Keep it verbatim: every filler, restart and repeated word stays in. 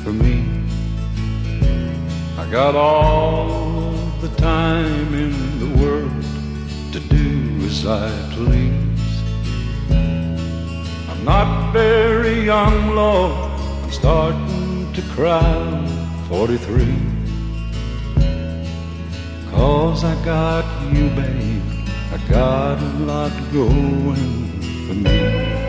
for me. I got all of the time in the world to do as I please. I'm not very young, Lord, I'm starting to cry, forty-three. 'Cause I got you, babe, I got a lot going for me.